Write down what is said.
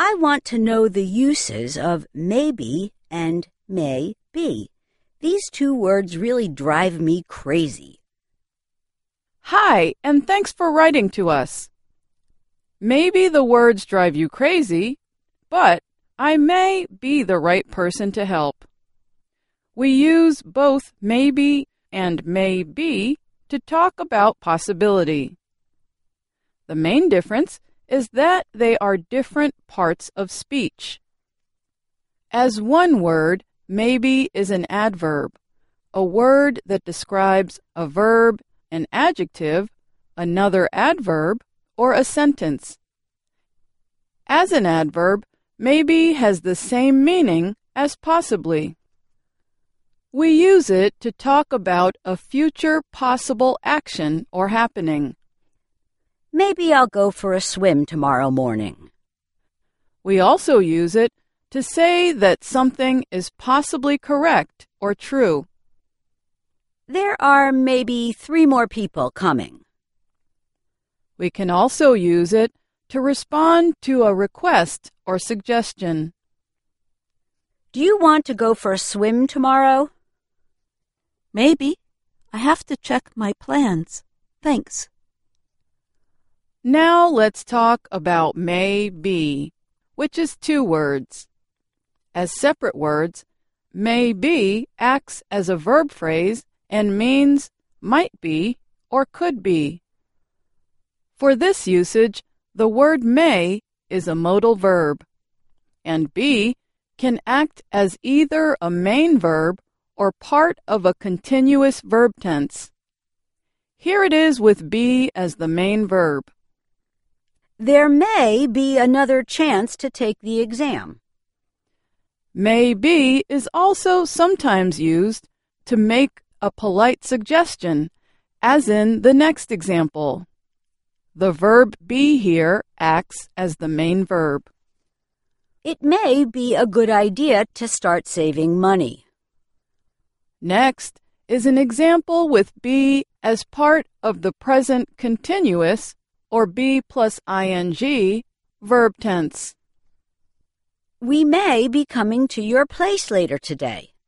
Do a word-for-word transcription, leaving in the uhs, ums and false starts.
I want to know the uses of maybe and may be. These two words really drive me crazy. Hi, and thanks for writing to us. Maybe the words drive you crazy, but I may be the right person to help. We use both maybe and may be to talk about possibility. The main difference is that they are different parts of speech. As one word, maybe is an adverb, a word that describes a verb, an adjective, another adverb, or a sentence. As an adverb, maybe has the same meaning as possibly. We use it to talk about a future possible action or happening. Maybe I'll go for a swim tomorrow morning. We also use it to say that something is possibly correct or true. There are maybe three more people coming. We can also use it to respond to a request or suggestion. Do you want to go for a swim tomorrow? Maybe. I have to check my plans. Thanks. Now let's talk about may be, which is two words. As separate words, may be acts as a verb phrase and means might be or could be. For this usage, the word may is a modal verb, and be can act as either a main verb or part of a continuous verb tense. Here it is with be as the main verb. There may be another chance to take the exam. May be is also sometimes used to make a polite suggestion, as in the next example. The verb be here acts as the main verb. It may be a good idea to start saving money. Next is an example with be as part of the present continuous or be plus ing verb tense. We may be coming to your place later today.